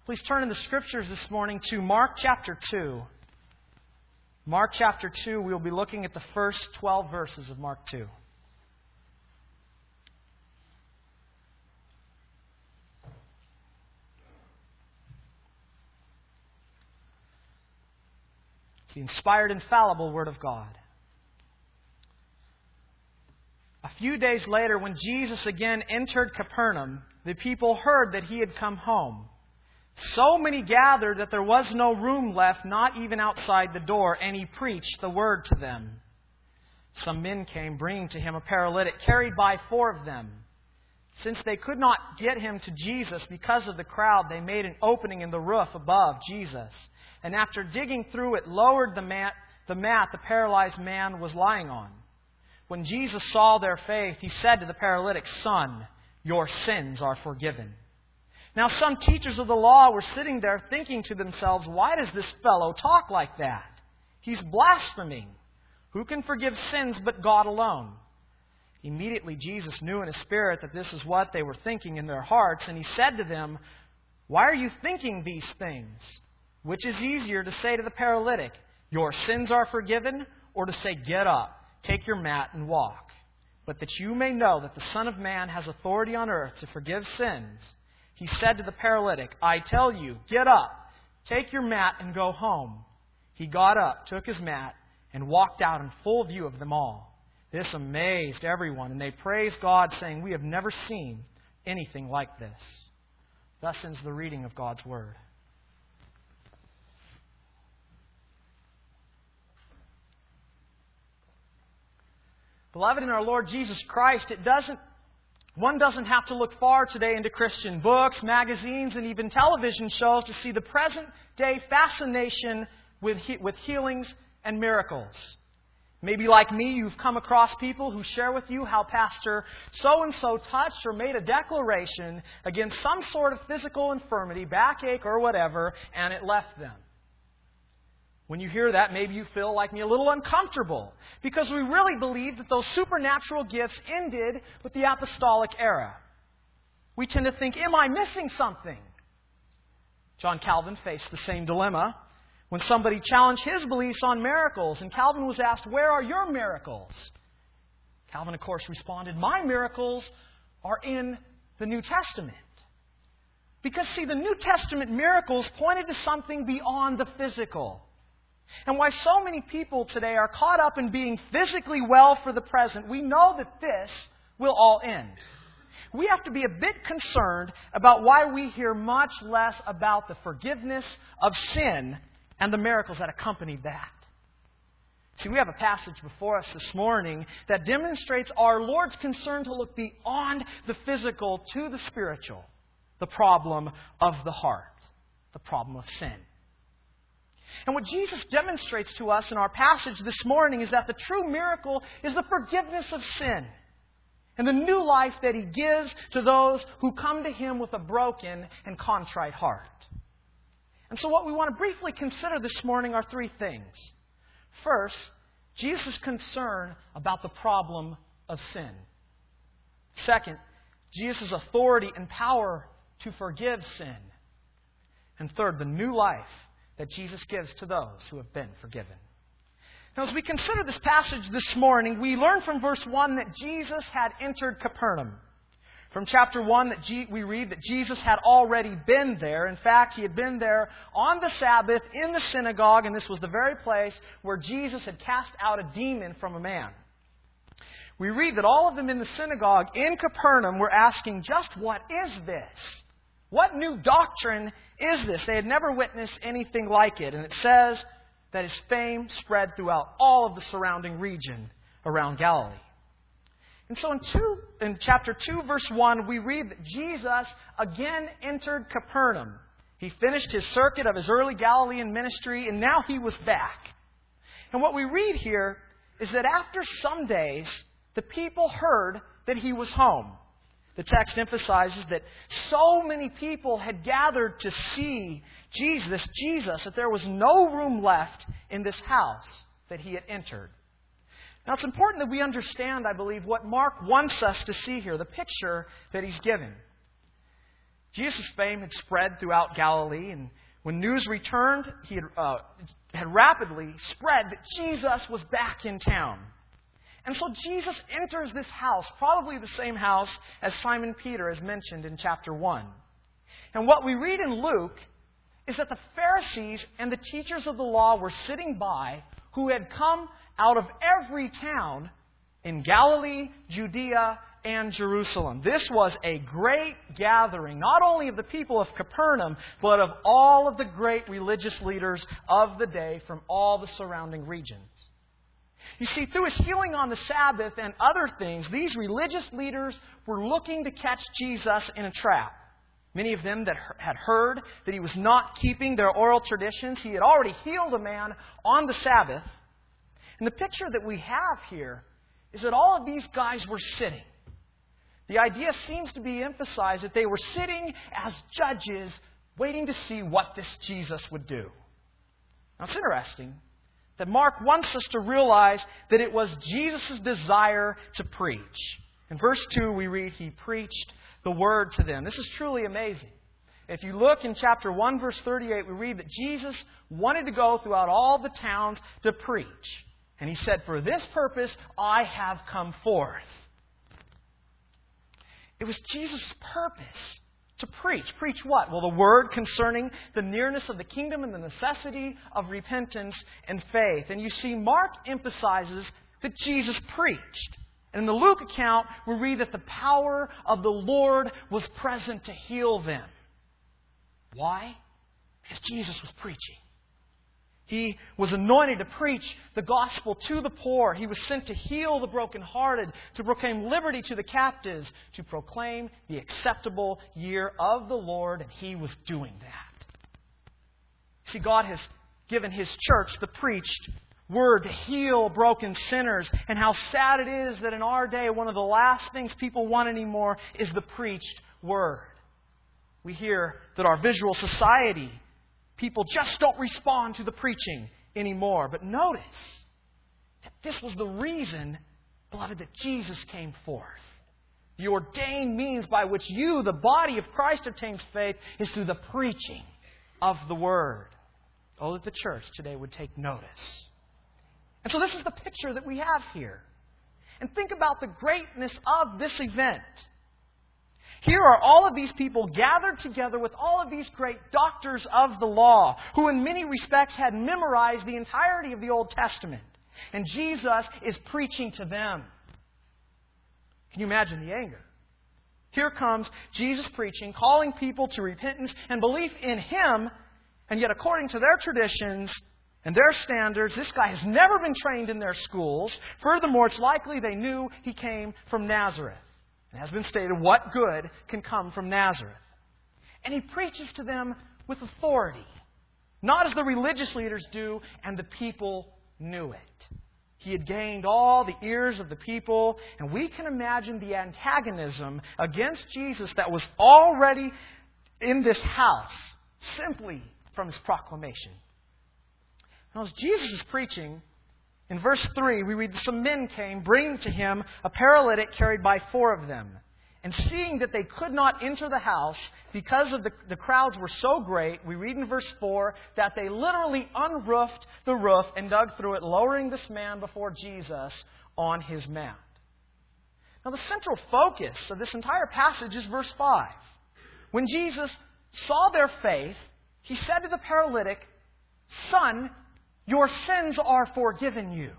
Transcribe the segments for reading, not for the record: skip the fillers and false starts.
Please turn in the Scriptures this morning to Mark chapter 2. Mark chapter 2, we'll be looking at the first 12 verses of Mark 2. It's the inspired, infallible Word of God. A few days later, when Jesus again entered Capernaum, the people heard that He had come home. So many gathered that there was no room left, not even outside the door, and He preached the word to them. Some men came, bringing to Him a paralytic, carried by 4 of them. Since they could not get him to Jesus because of the crowd, they made an opening in the roof above Jesus. And after digging through it, lowered the mat the paralyzed man was lying on. When Jesus saw their faith, He said to the paralytic, "Son, your sins are forgiven." Now some teachers of the law were sitting there thinking to themselves, "Why does this fellow talk like that? He's blaspheming. Who can forgive sins but God alone?" Immediately Jesus knew in His spirit that this is what they were thinking in their hearts, and He said to them, "Why are you thinking these things? Which is easier, to say to the paralytic, 'Your sins are forgiven,' or to say, 'Get up, take your mat and walk'? But that you may know that the Son of Man has authority on earth to forgive sins," He said to the paralytic, "I tell you, get up, take your mat and go home." He got up, took his mat, and walked out in full view of them all. This amazed everyone, and they praised God, saying, "We have never seen anything like this." Thus ends the reading of God's Word. Beloved in our Lord Jesus Christ, one doesn't have to look far today into Christian books, magazines, and even television shows to see the present-day fascination with healings and miracles. Maybe like me, you've come across people who share with you how Pastor so-and-so touched or made a declaration against some sort of physical infirmity, backache or whatever, and it left them. When you hear that, maybe you feel like me, a little uncomfortable, because we really believe that those supernatural gifts ended with the apostolic era. We tend to think, am I missing something? John Calvin faced the same dilemma when somebody challenged his beliefs on miracles, and Calvin was asked, "Where are your miracles?" Calvin, of course, responded, "My miracles are in the New Testament." Because, see, the New Testament miracles pointed to something beyond the physical. And why so many people today are caught up in being physically well for the present, we know that this will all end. We have to be a bit concerned about why we hear much less about the forgiveness of sin and the miracles that accompany that. See, we have a passage before us this morning that demonstrates our Lord's concern to look beyond the physical to the spiritual, the problem of the heart, the problem of sin. And what Jesus demonstrates to us in our passage this morning is that the true miracle is the forgiveness of sin and the new life that He gives to those who come to Him with a broken and contrite heart. And so what we want to briefly consider this morning are 3 things. First, Jesus' concern about the problem of sin. Second, Jesus' authority and power to forgive sin. And third, the new life that Jesus gives to those who have been forgiven. Now, as we consider this passage this morning, we learn from verse 1 that Jesus had entered Capernaum. From chapter 1, we read that Jesus had already been there. In fact, He had been there on the Sabbath in the synagogue, and this was the very place where Jesus had cast out a demon from a man. We read that all of them in the synagogue in Capernaum were asking, just what is this? What new doctrine is this? They had never witnessed anything like it. And it says that His fame spread throughout all of the surrounding region around Galilee. And so in chapter 2, verse 1, we read that Jesus again entered Capernaum. He finished His circuit of His early Galilean ministry, and now He was back. And what we read here is that after some days, the people heard that He was home. The text emphasizes that so many people had gathered to see Jesus, that there was no room left in this house that He had entered. Now, it's important that we understand, I believe, what Mark wants us to see here, the picture that he's given. Jesus' fame had spread throughout Galilee, and when news returned, he had rapidly spread that Jesus was back in town. And so Jesus enters this house, probably the same house as Simon Peter is mentioned in chapter 1. And what we read in Luke is that the Pharisees and the teachers of the law were sitting by, who had come out of every town in Galilee, Judea, and Jerusalem. This was a great gathering, not only of the people of Capernaum, but of all of the great religious leaders of the day from all the surrounding regions. You see, through his healing on the Sabbath and other things, these religious leaders were looking to catch Jesus in a trap. Many of them that had heard that he was not keeping their oral traditions. He had already healed a man on the Sabbath. And the picture that we have here is that all of these guys were sitting. The idea seems to be emphasized that they were sitting as judges, waiting to see what this Jesus would do. Now, it's interesting that Mark wants us to realize that it was Jesus' desire to preach. In verse 2, we read, he preached the word to them. This is truly amazing. If you look in chapter 1, verse 38, we read that Jesus wanted to go throughout all the towns to preach. And he said, for this purpose I have come forth. It was Jesus' purpose to preach. Preach what? Well, the word concerning the nearness of the kingdom and the necessity of repentance and faith. And you see, Mark emphasizes that Jesus preached. And in the Luke account, we read that the power of the Lord was present to heal them. Why? Because Jesus was preaching. He was anointed to preach the gospel to the poor. He was sent to heal the brokenhearted, to proclaim liberty to the captives, to proclaim the acceptable year of the Lord, and He was doing that. See, God has given His church the preached word to heal broken sinners, and how sad it is that in our day, one of the last things people want anymore is the preached word. We hear that our visual society, people just don't respond to the preaching anymore. But notice that this was the reason, beloved, that Jesus came forth. The ordained means by which you, the body of Christ, obtains faith is through the preaching of the Word. Oh, that the church today would take notice. And so this is the picture that we have here. And think about the greatness of this event. Here are all of these people gathered together with all of these great doctors of the law, who in many respects had memorized the entirety of the Old Testament. And Jesus is preaching to them. Can you imagine the anger? Here comes Jesus preaching, calling people to repentance and belief in Him, and yet according to their traditions and their standards, this guy has never been trained in their schools. Furthermore, it's likely they knew He came from Nazareth. It has been stated, what good can come from Nazareth? And He preaches to them with authority, not as the religious leaders do, and the people knew it. He had gained all the ears of the people, and we can imagine the antagonism against Jesus that was already in this house, simply from His proclamation. Now, as Jesus is preaching, in verse 3, we read, some men came, bringing to Him a paralytic carried by 4 of them. And seeing that they could not enter the house because of the crowds were so great, we read in verse 4 that they literally unroofed the roof and dug through it, lowering this man before Jesus on his mat. Now, the central focus of this entire passage is verse 5. When Jesus saw their faith, He said to the paralytic, "Son, your sins are forgiven you."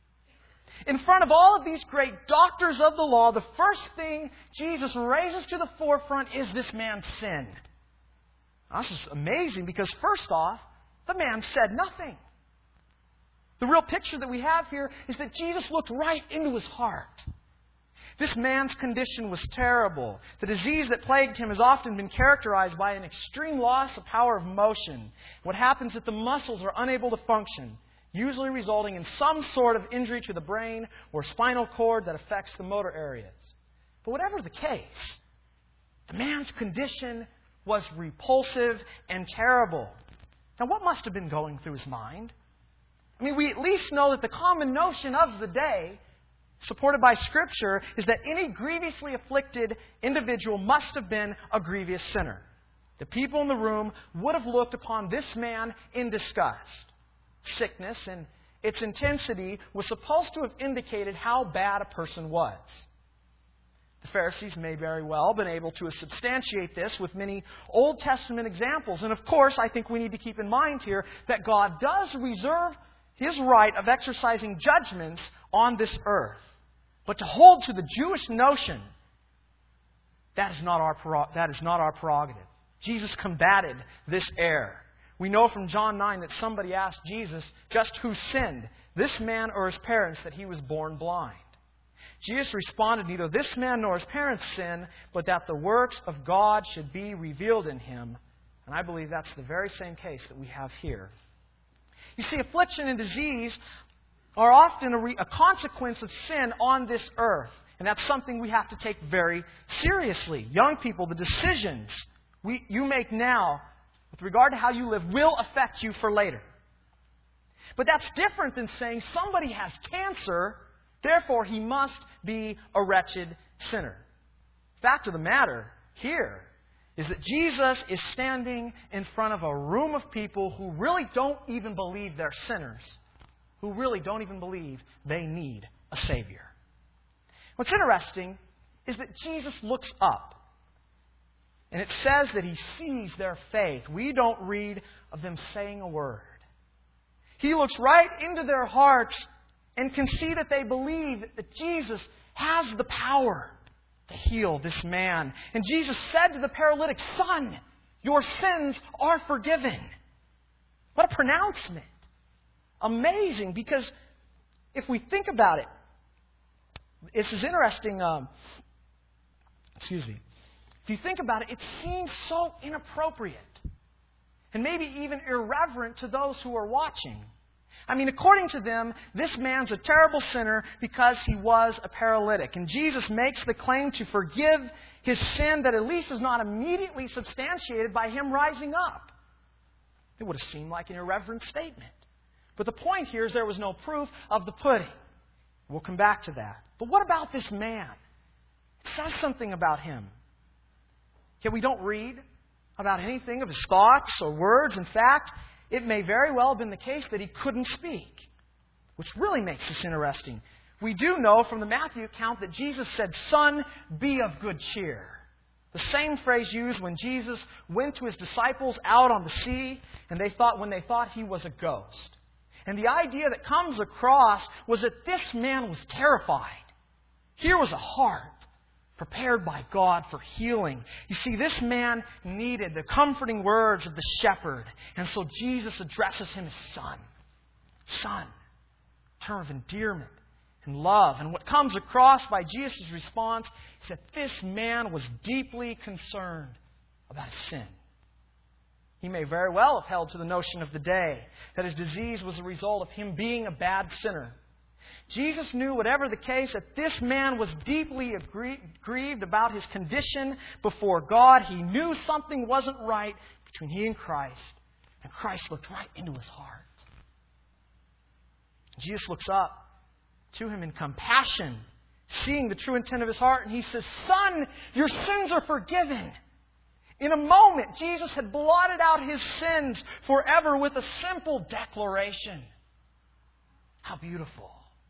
In front of all of these great doctors of the law, the first thing Jesus raises to the forefront is this man's sin. Now, this is amazing because first off, the man said nothing. The real picture that we have here is that Jesus looked right into his heart. This man's condition was terrible. The disease that plagued him has often been characterized by an extreme loss of power of motion. What happens is that the muscles are unable to function, usually resulting in some sort of injury to the brain or spinal cord that affects the motor areas. But whatever the case, the man's condition was repulsive and terrible. Now, what must have been going through his mind? I mean, we at least know that the common notion of the day, supported by Scripture, is that any grievously afflicted individual must have been a grievous sinner. The people in the room would have looked upon this man in disgust. Sickness and its intensity was supposed to have indicated how bad a person was. The Pharisees may very well have been able to substantiate this with many Old Testament examples. And of course, I think we need to keep in mind here that God does reserve His right of exercising judgments on this earth. But to hold to the Jewish notion, that is not our prerogative. Jesus combated this error. We know from John 9 that somebody asked Jesus just who sinned, this man or his parents, that he was born blind. Jesus responded, neither this man nor his parents sin, but that the works of God should be revealed in him. And I believe that's the very same case that we have here. You see, affliction and disease are often a consequence of sin on this earth. And that's something we have to take very seriously. Young people, the decisions you make now with regard to how you live will affect you for later. But that's different than saying somebody has cancer, therefore he must be a wretched sinner. Fact of the matter here is that Jesus is standing in front of a room of people who really don't even believe they're sinners, who really don't even believe they need a Savior. What's interesting is that Jesus looks up. And it says that He sees their faith. We don't read of them saying a word. He looks right into their hearts and can see that they believe that Jesus has the power to heal this man. And Jesus said to the paralytic, "Son, your sins are forgiven." What a pronouncement. Amazing, because if we think about it, this is interesting. If you think about it, it seems so inappropriate and maybe even irreverent to those who are watching. I mean, according to them, this man's a terrible sinner because he was a paralytic. And Jesus makes the claim to forgive his sin that at least is not immediately substantiated by him rising up. It would have seemed like an irreverent statement. But the point here is there was no proof of the pudding. We'll come back to that. But what about this man? It says something about him. Yet we don't read about anything of his thoughts or words. In fact, it may very well have been the case that he couldn't speak, which really makes this interesting. We do know from the Matthew account that Jesus said, "Son, be of good cheer." The same phrase used when Jesus went to his disciples out on the sea and when they thought he was a ghost. And the idea that comes across was that this man was terrified. Here was a heart prepared by God for healing. You see, this man needed the comforting words of the shepherd. And so Jesus addresses him as son. Son. Term of endearment and love. And what comes across by Jesus' response is that this man was deeply concerned about his sin. He may very well have held to the notion of the day that his disease was a result of him being a bad sinner. Jesus knew, whatever the case, that this man was deeply grieved about his condition before God. He knew something wasn't right between he and Christ Christ looked right into his heart. Jesus looks up to him in compassion, seeing the true intent of his heart, and He says, "Son, your sins are forgiven." In a moment, Jesus had blotted out his sins forever with a simple declaration. How beautiful.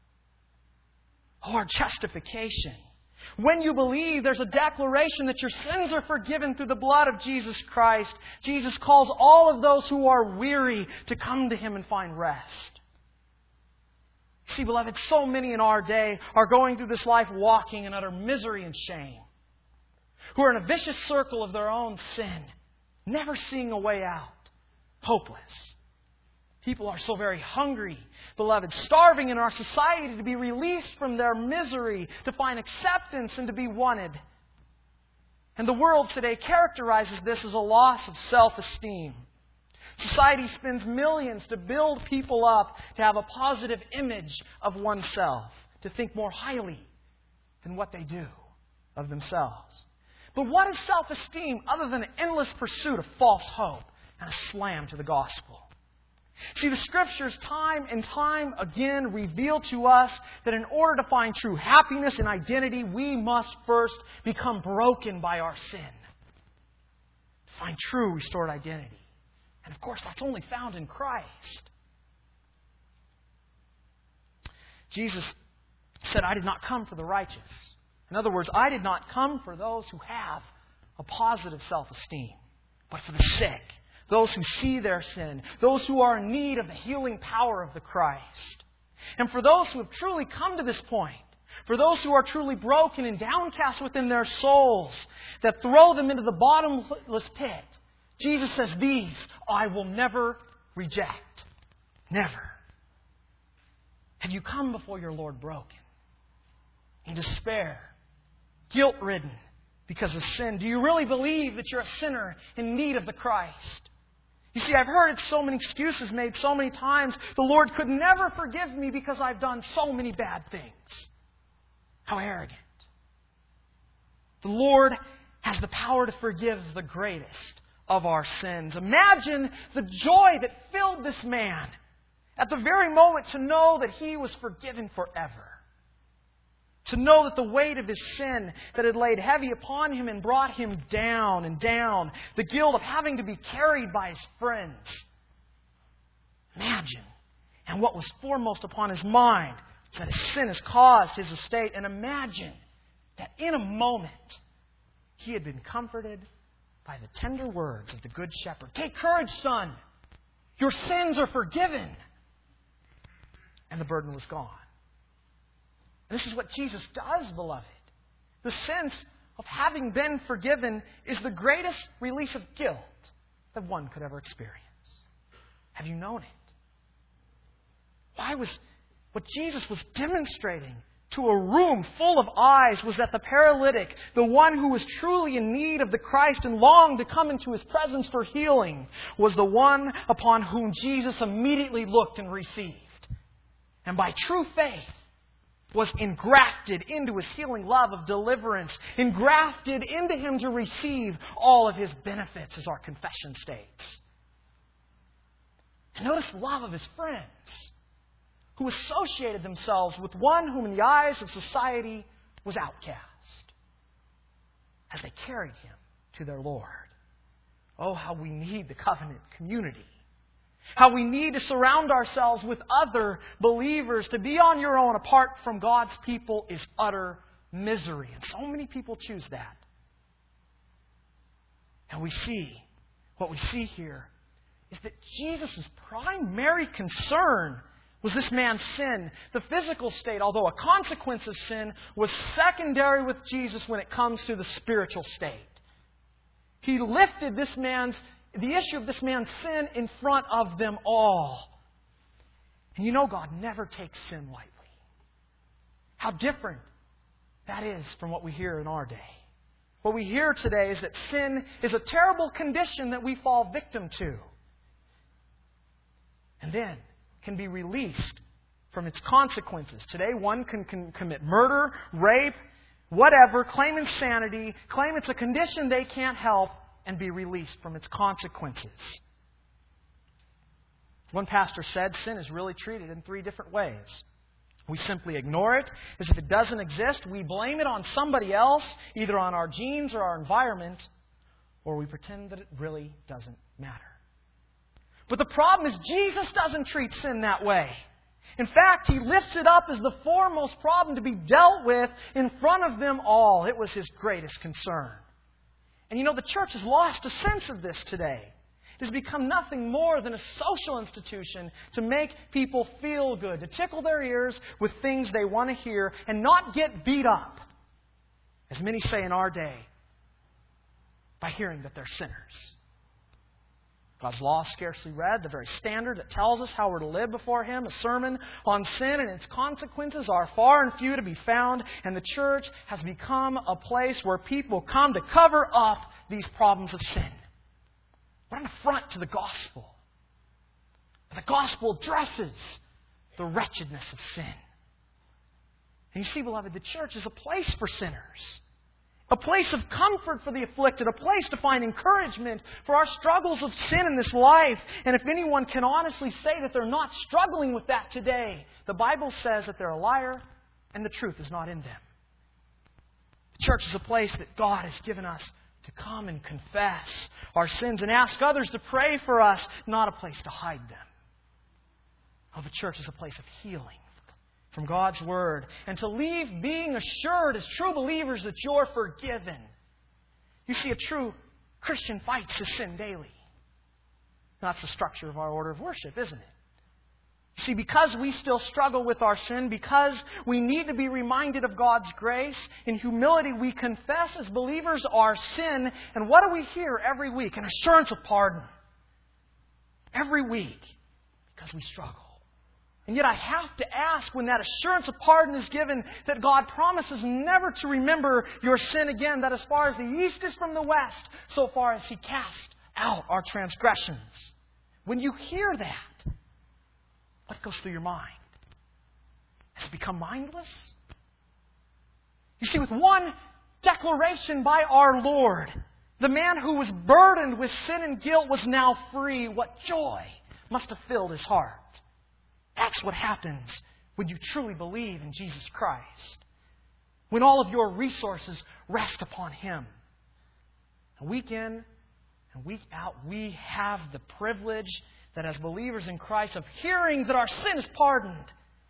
Or justification. When you believe, there's a declaration that your sins are forgiven through the blood of Jesus Christ. Jesus calls all of those who are weary to come to Him and find rest. See, beloved, so many in our day are going through this life walking in utter misery and shame, who are in a vicious circle of their own sin, never seeing a way out, hopeless. People are so very hungry, beloved, starving in our society to be released from their misery, to find acceptance and to be wanted. And the world today characterizes this as a loss of self-esteem. Society spends millions to build people up to have a positive image of oneself, to think more highly than what they do of themselves. But what is self-esteem other than an endless pursuit of false hope and a slam to the gospel? See, the Scriptures time and time again reveal to us that in order to find true happiness and identity, we must first become broken by our sin. find true restored identity. And of course, that's only found in Christ. Jesus said, I did not come for the righteous. In other words, I did not come for those who have a positive self-esteem, but for the sick, those who see their sin, those who are in need of the healing power of the Christ. And for those who have truly come to this point, for those who are truly broken and downcast within their souls, that throw them into the bottomless pit, Jesus says, these I will never reject. Never. Have you come before your Lord broken, in despair, guilt-ridden because of sin? Do you really believe that you're a sinner in need of the Christ? You see, I've heard so many excuses made so many times. The Lord could never forgive me because I've done so many bad things. How arrogant. The Lord has the power to forgive the greatest of our sins. Imagine the joy that filled this man at the very moment to know that he was forgiven forever. To know that the weight of his sin that had laid heavy upon him and brought him down and down. The guilt of having to be carried by his friends. Imagine. And what was foremost upon his mind is that his sin has caused his estate. And imagine that in a moment he had been comforted by the tender words of the Good Shepherd. Take courage, son. Your sins are forgiven. And the burden was gone. This is what Jesus does, beloved. The sense of having been forgiven is the greatest release of guilt that one could ever experience. Have you known it? What Jesus was demonstrating to a room full of eyes was that the paralytic, the one who was truly in need of the Christ and longed to come into His presence for healing, was the one upon whom Jesus immediately looked and received. And by true faith, was engrafted into His healing love of deliverance, engrafted into Him to receive all of His benefits, as our confession states. And notice the love of His friends, who associated themselves with one whom in the eyes of society was outcast, as they carried Him to their Lord. Oh, how we need the covenant community. How we need to surround ourselves with other believers. To be on your own apart from God's people is utter misery. And so many people choose that. And what we see here is that Jesus' primary concern was this man's sin. The physical state, although a consequence of sin, was secondary with Jesus when it comes to the spiritual state. He lifted the issue of this man's sin in front of them all. And you know God never takes sin lightly. How different that is from what we hear in our day. What we hear today is that sin is a terrible condition that we fall victim to. And then can be released from its consequences. Today one can commit murder, rape, whatever, claim insanity, claim it's a condition they can't help, and be released from its consequences. One pastor said sin is really treated in 3 different ways. We simply ignore it as if it doesn't exist. We blame it on somebody else, either on our genes or our environment, or we pretend that it really doesn't matter. But the problem is Jesus doesn't treat sin that way. In fact, He lifts it up as the foremost problem to be dealt with in front of them all. It was His greatest concern. And you know, the church has lost a sense of this today. It has become nothing more than a social institution to make people feel good, to tickle their ears with things they want to hear and not get beat up, as many say in our day, by hearing that they're sinners. God's law is scarcely read, the very standard that tells us how we're to live before Him. A sermon on sin and its consequences are far and few to be found, and the church has become a place where people come to cover up these problems of sin. What an affront to the gospel. The gospel addresses the wretchedness of sin. And you see, beloved, the church is a place for sinners. A place of comfort for the afflicted. A place to find encouragement for our struggles of sin in this life. And if anyone can honestly say that they're not struggling with that today, the Bible says that they're a liar and the truth is not in them. The church is a place that God has given us to come and confess our sins and ask others to pray for us, not a place to hide them. Oh, the church is a place of healing from God's Word, and to leave being assured as true believers that you're forgiven. You see, a true Christian fights his sin daily. That's the structure of our order of worship, isn't it? You see, because we still struggle with our sin, because we need to be reminded of God's grace, in humility we confess as believers our sin. And what do we hear every week? An assurance of pardon. Every week. Because we struggle. And yet I have to ask, when that assurance of pardon is given, that God promises never to remember your sin again, that as far as the east is from the west, so far as He cast out our transgressions. When you hear that, what goes through your mind? Has it become mindless? You see, with one declaration by our Lord, the man who was burdened with sin and guilt was now free. What joy must have filled his heart. That's what happens when you truly believe in Jesus Christ. When all of your resources rest upon Him. And week in and week out, we have the privilege that as believers in Christ of hearing that our sin is pardoned.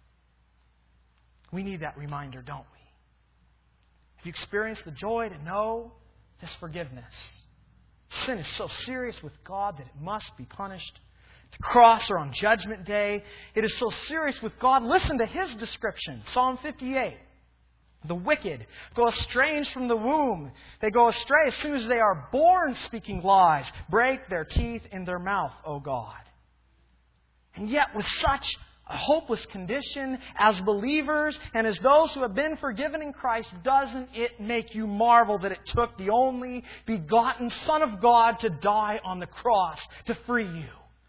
We need that reminder, don't we? Have you experienced the joy to know this forgiveness? Sin is so serious with God that it must be punished. The cross or on Judgment Day. It is so serious with God. Listen to His description. Psalm 58. The wicked go estranged from the womb. They go astray as soon as they are born, speaking lies. Break their teeth in their mouth, O God. And yet with such a hopeless condition as believers and as those who have been forgiven in Christ, doesn't it make you marvel that it took the only begotten Son of God to die on the cross to free you?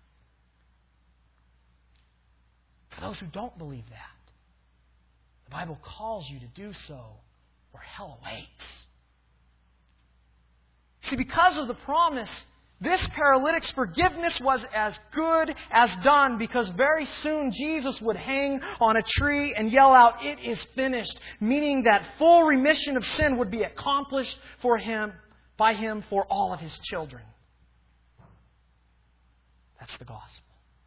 For those who don't believe that, the Bible calls you to do so, or hell awaits. See, because of the promise, this paralytic's forgiveness was as good as done, because very soon Jesus would hang on a tree and yell out, "It is finished," meaning that full remission of sin would be accomplished by Him for all of His children. That's the gospel.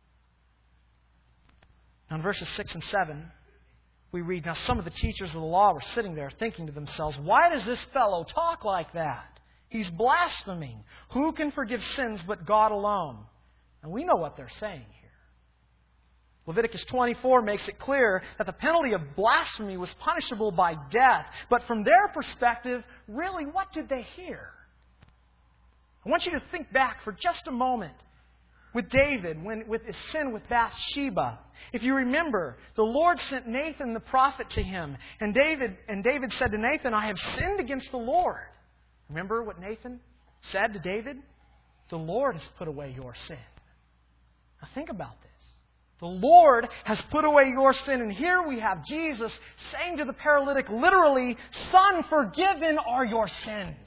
Now in verses 6 and 7, we read, "Now some of the teachers of the law were sitting there thinking to themselves, 'Why does this fellow talk like that? He's blaspheming. Who can forgive sins but God alone?'" And we know what they're saying here. Leviticus 24 makes it clear that the penalty of blasphemy was punishable by death. But from their perspective, really, what did they hear? I want you to think back for just a moment. With David, with his sin with Bathsheba. If you remember, the Lord sent Nathan the prophet to him. And David said to Nathan, "I have sinned against the Lord." Remember what Nathan said to David? "The Lord has put away your sin." Now think about this. The Lord has put away your sin. And here we have Jesus saying to the paralytic, literally, "Son, forgiven are your sins."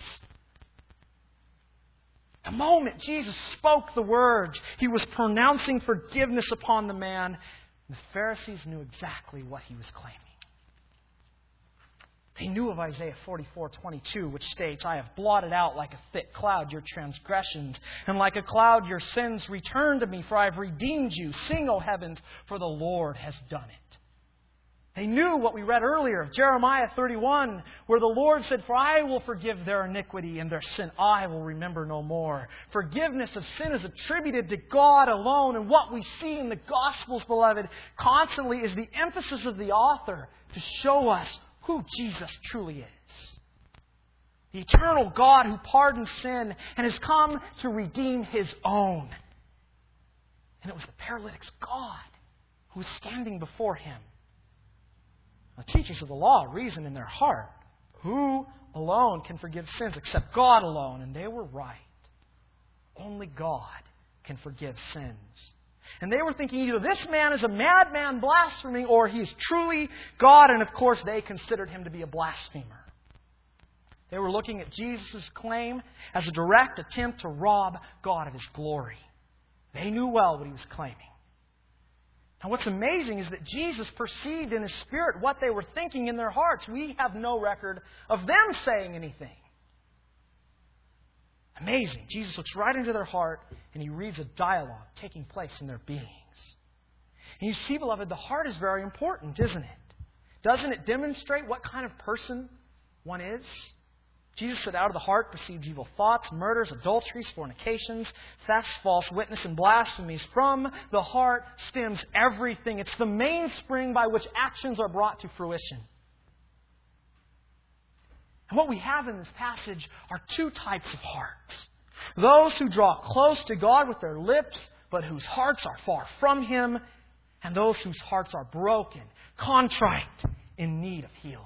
The moment Jesus spoke the words, He was pronouncing forgiveness upon the man. The Pharisees knew exactly what He was claiming. They knew of Isaiah 44:22, which states, "I have blotted out like a thick cloud your transgressions, and like a cloud your sins. Return to me, for I have redeemed you. Sing, O heavens, for the Lord has done it." They knew what we read earlier of Jeremiah 31, where the Lord said, "For I will forgive their iniquity and their sin I will remember no more." Forgiveness of sin is attributed to God alone. And what we see in the Gospels, beloved, constantly is the emphasis of the author to show us who Jesus truly is. The eternal God who pardons sin and has come to redeem His own. And it was the paralytic's God who was standing before him. The teachers of the law reasoned in their heart, who alone can forgive sins except God alone? And they were right. Only God can forgive sins. And they were thinking either this man is a madman blaspheming or he is truly God. And of course they considered him to be a blasphemer. They were looking at Jesus' claim as a direct attempt to rob God of His glory. They knew well what He was claiming. And what's amazing is that Jesus perceived in His Spirit what they were thinking in their hearts. We have no record of them saying anything. Amazing. Jesus looks right into their heart and He reads a dialogue taking place in their beings. And you see, beloved, the heart is very important, isn't it? Doesn't it demonstrate what kind of person one is? Jesus said, out of the heart proceeds evil thoughts, murders, adulteries, fornications, thefts, false witness, and blasphemies. From the heart stems everything. It's the mainspring by which actions are brought to fruition. And what we have in this passage are two types of hearts. Those who draw close to God with their lips, but whose hearts are far from Him, and those whose hearts are broken, contrite, in need of healing.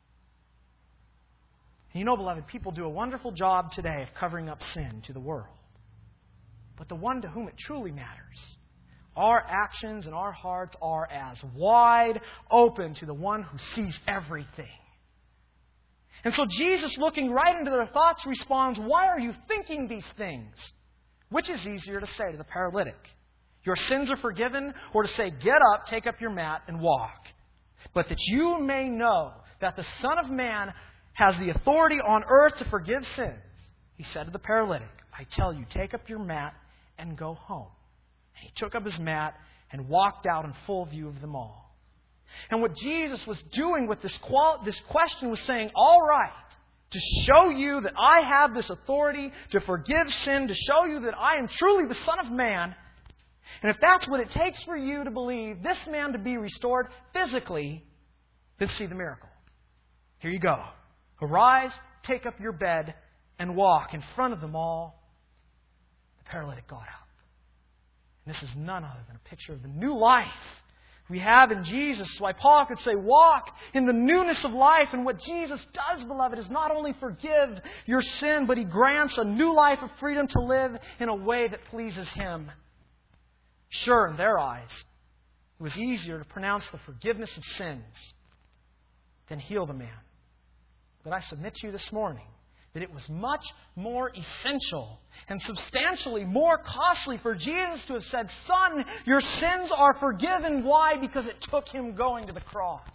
And you know, beloved, people do a wonderful job today of covering up sin to the world. But the one to whom it truly matters, our actions and our hearts are as wide open to the one who sees everything. And so Jesus, looking right into their thoughts, responds, why are you thinking these things? Which is easier to say to the paralytic? Your sins are forgiven, or to say, get up, take up your mat, and walk. But that you may know that the Son of Man has the authority on earth to forgive sins. He said to the paralytic, I tell you, take up your mat and go home. And he took up his mat and walked out in full view of them all. And what Jesus was doing with this question was saying, all right, to show you that I have this authority to forgive sin, to show you that I am truly the Son of Man, and if that's what it takes for you to believe this man to be restored physically, then see the miracle. Here you go. Arise, take up your bed, and walk. In front of them all, the paralytic got up. And this is none other than a picture of the new life we have in Jesus. Why Paul could say, walk in the newness of life. And what Jesus does, beloved, is not only forgive your sin, but He grants a new life of freedom to live in a way that pleases Him. Sure, in their eyes, it was easier to pronounce the forgiveness of sins than heal the man. But I submit to you this morning that it was much more essential and substantially more costly for Jesus to have said, Son, your sins are forgiven. Why? Because it took Him going to the cross.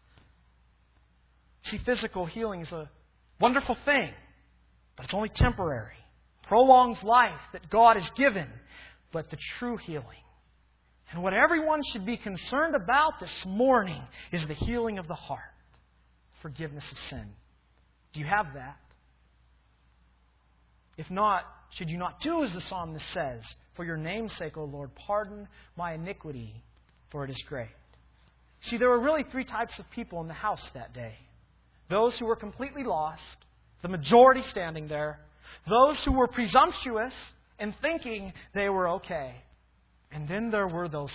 See, physical healing is a wonderful thing, but it's only temporary. Prolongs life that God has given. But the true healing, and what everyone should be concerned about this morning, is the healing of the heart. Forgiveness of sin. Do you have that? If not, should you not do as the psalmist says, for your name's sake, O Lord, pardon my iniquity, for it is great. See, there were really three types of people in the house that day. Those who were completely lost, the majority standing there. Those who were presumptuous and thinking they were okay. And then there were those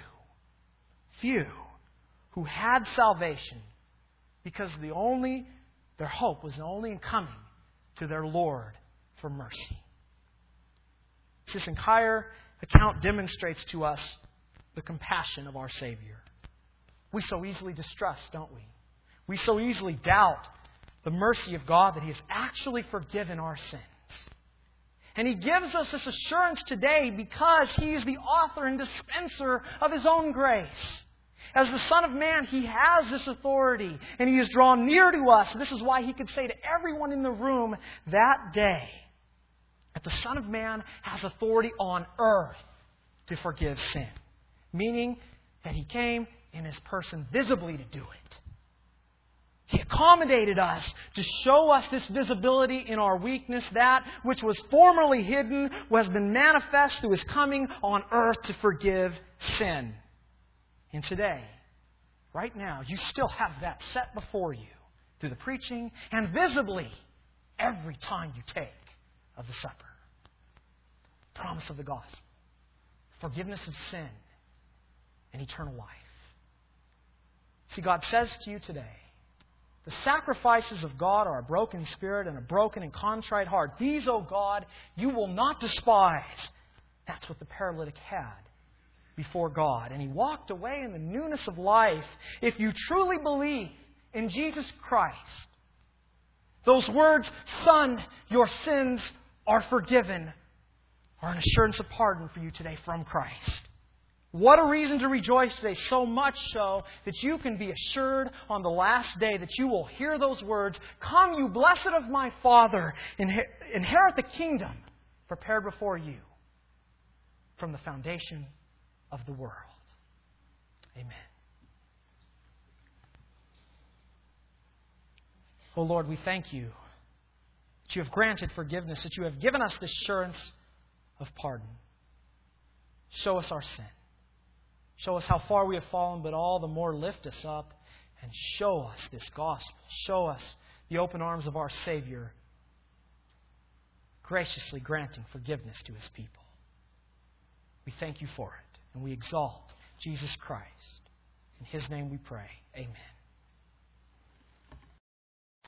few who had salvation because their hope was only in coming to their Lord for mercy. This entire account demonstrates to us the compassion of our Savior. We so easily distrust, don't we? We so easily doubt the mercy of God that He has actually forgiven our sins. And He gives us this assurance today because He is the author and dispenser of His own grace. As the Son of Man, He has this authority, and He is drawn near to us. This is why He could say to everyone in the room that day that the Son of Man has authority on earth to forgive sin. Meaning that He came in His person visibly to do it. He accommodated us to show us this visibility in our weakness. That which was formerly hidden has been manifest through His coming on earth to forgive sin. And today, right now, you still have that set before you through the preaching and visibly every time you take of the supper. Promise of the gospel. Forgiveness of sin and eternal life. See, God says to you today, the sacrifices of God are a broken spirit and a broken and contrite heart. These, O God, you will not despise. That's what the paralytic had before God. And he walked away in the newness of life. If you truly believe in Jesus Christ, those words, Son, your sins are forgiven, are an assurance of pardon for you today from Christ. What a reason to rejoice today, so much so that you can be assured on the last day that you will hear those words, "Come, you blessed of my Father, inherit the kingdom prepared before you from the foundation of the world." Amen. Oh Lord, we thank you that you have granted forgiveness, that you have given us the assurance of pardon. Show us our sin. Show us how far we have fallen, but all the more lift us up and show us this gospel. Show us the open arms of our Savior, graciously granting forgiveness to His people. We thank you for it, and we exalt Jesus Christ. In His name we pray. Amen.